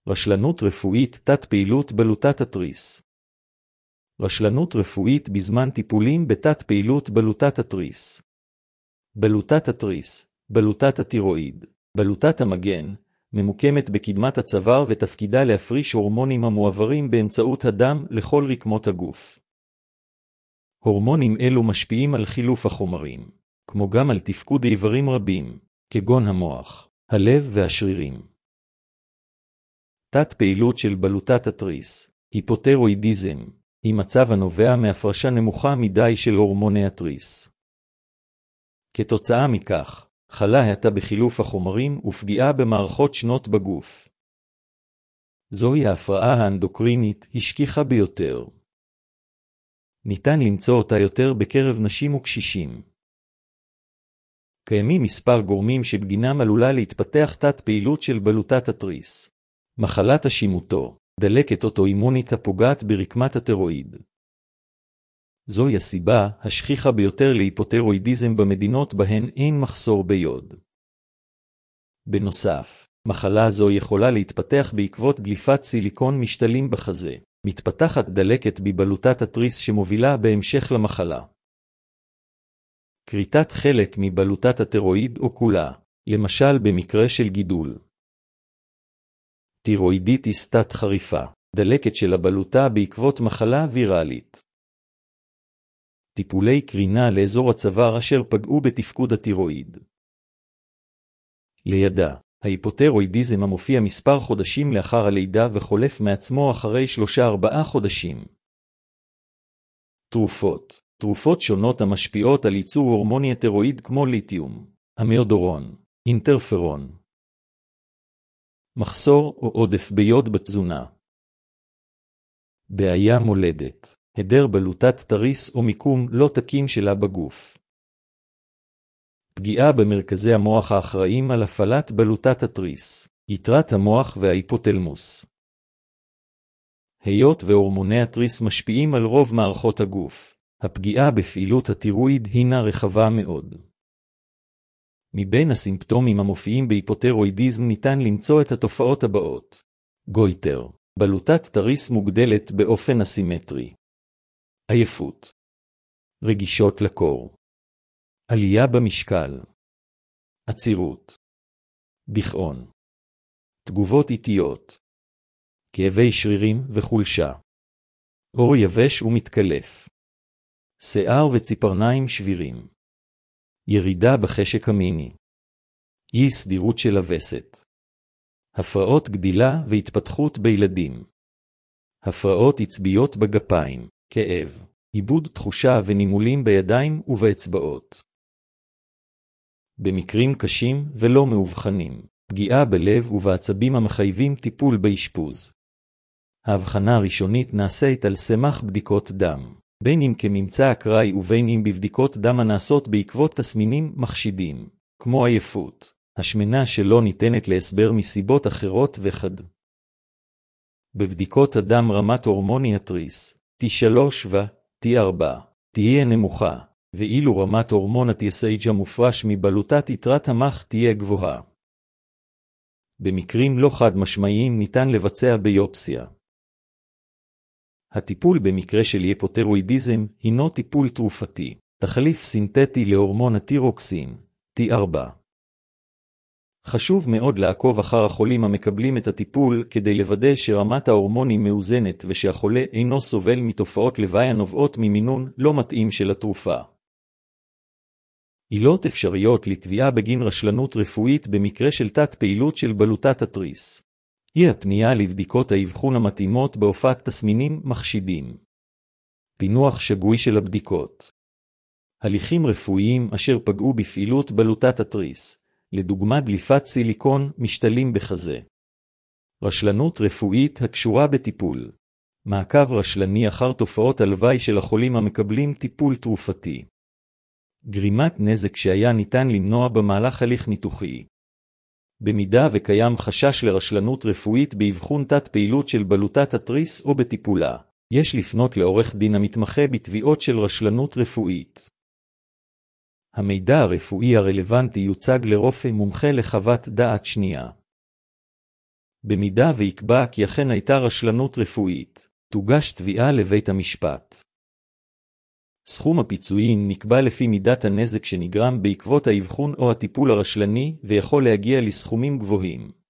רשלנות רפואית תת פעילות בלוטת התריס. רשלנות רפואית בזמן טיפולים בתת פעילות בלוטת התריס. בלוטת התריס, בלוטת התירואיד, בלוטת המגן, ממוקמת בקדמת הצוואר ותפקידה להפריש הורמונים המועברים באמצעות הדם לכל רקמות הגוף. הורמונים אלו משפיעים על חילוף החומרים, כמו גם על תפקוד איברים רבים, כגון המוח, הלב והשרירים. תת פעילות של בלוטת התריס, היפותירואידיזם, היא מצב הנובע מהפרשה נמוכה מדי של הורמוני התריס. כתוצאה מכך, חלה האטה בחילוף החומרים ופגיעה במערכות שונות בגוף. זוהי ההפרעה האנדוקרינית השכיחה ביותר. ניתן למצוא אותה יותר בקרב נשים וקשישים. קיימים מספר גורמים שבגינם עלולה להתפתח תת פעילות של בלוטת התריס. מחלת השימוטו, דלקת אוטואימונית הפוגעת ברקמת התירואיד. זוהי הסיבה השכיחה ביותר להיפותירואידיזם במדינות בהן אין מחסור ביוד. בנוסף, מחלה זו יכולה להתפתח בעקבות דליפת סיליקון משתלים בחזה. מתפתחת דלקת בבלוטת התריס שמובילה בהמשך למחלה. כריתת חלק מבלוטת התירואיד או כולה, למשל במקרה של גידול. תירואידיטיס תת חריפה, דלקת של הבלוטה בעקבות מחלה ויראלית. טיפולי קרינה לאזור הצוואר אשר פגעו בתפקוד התירואיד. לידה, ההיפותירואידיזם המופיע מספר חודשים לאחר הלידה וחולף מעצמו אחרי 3-4 חודשים. תרופות, תרופות שונות המשפיעות על ייצור הורמוני התירואיד כמו ליתיום, אמיודורון, אינטרפרון. מחסור או עודף ביוד בתזונה. בעיה מולדת, היעדר בלוטת תריס או מיקום לא תקין שלה בגוף. פגיעה במרכזי המוח האחראים על הפעלת בלוטת התריס, יתרת המוח וההיפותלמוס. היות והורמוני התריס משפיעים על רוב מערכות הגוף, הפגיעה בפעילות התירואיד הינה רחבה מאוד. מבין הסימפטומים המופיעים בהיפותירואידיזם ניתן למצוא את התופעות הבאות. גויטר, בלוטת תריס מוגדלת באופן אסימטרי. עייפות. רגישות לקור. עלייה במשקל. עצירות. דיכאון. תגובות איטיות. כאבי שרירים וחולשה. עור יבש ומתקלף. שיער וציפרניים שבירים. ירידה בחשק המיני. אי סדירות של הווסת. הפרעות גדילה והתפתחות בילדים. הפרעות עצביות בגפיים, כאב, איבוד תחושה ונימולים בידיים ובאצבעות. במקרים קשים ולא מאובחנים, פגיעה בלב ובעצבים המחייבים טיפול באשפוז. ההבחנה הראשונית נעשית על סמך בדיקות דם, בין אם כממצא אקראי ובין אם בבדיקות דם הנעשות בעקבות תסמינים מחשידים, כמו עייפות, השמנה שלא ניתנת להסבר מסיבות אחרות וכד. בבדיקות הדם רמת הורמוני התריס, T3 ו-T4, תהיה נמוכה, ואילו רמת הורמון ה-TSH המופרש מבלוטת יתרת המח תהיה גבוהה. במקרים לא חד משמעיים ניתן לבצע ביופסיה. הטיפול במקרה של היפותירואידיזם הינו טיפול תרופתי, תחליף סינתטי להורמון הטירוקסין, T4. חשוב מאוד לעקוב אחר החולים המקבלים את הטיפול כדי לוודא שרמת ההורמונים מאוזנת ושהחולה אינו סובל מתופעות לוואי הנובעות ממינון לא מתאים של התרופה. עילות אפשריות לתביעה בגין רשלנות רפואית במקרה של תת פעילות של בלוטת התריס. היא הפנייה לבדיקות האבחון המתאימות בהופעת תסמינים מחשידים. פינוח שגוי של הבדיקות. הליכים רפואיים אשר פגעו בפעילות בלוטת התריס, לדוגמה דליפת סיליקון משתלים בחזה. רשלנות רפואית הקשורה בטיפול. מעקב רשלני אחר תופעות הלוואי של החולים המקבלים טיפול תרופתי. גרימת נזק שהיה ניתן למנוע במהלך הליך ניתוחי. במידה וקיים חשש לרשלנות רפואית באבחון תת פעילות של בלוטת התריס או בטיפולה, יש לפנות לעורך דין המתמחה בתביעות של רשלנות רפואית. המידע הרפואי הרלוונטי יוצג לרופא מומחה לחוות דעת שנייה. במידה ויקבע כי אכן הייתה רשלנות רפואית, תוגש תביעה לבית המשפט. סכום הפיצויים נקבע לפי מידת הנזק שנגרם בעקבות האבחון או הטיפול הרשלני ויכול להגיע לסכומים גבוהים.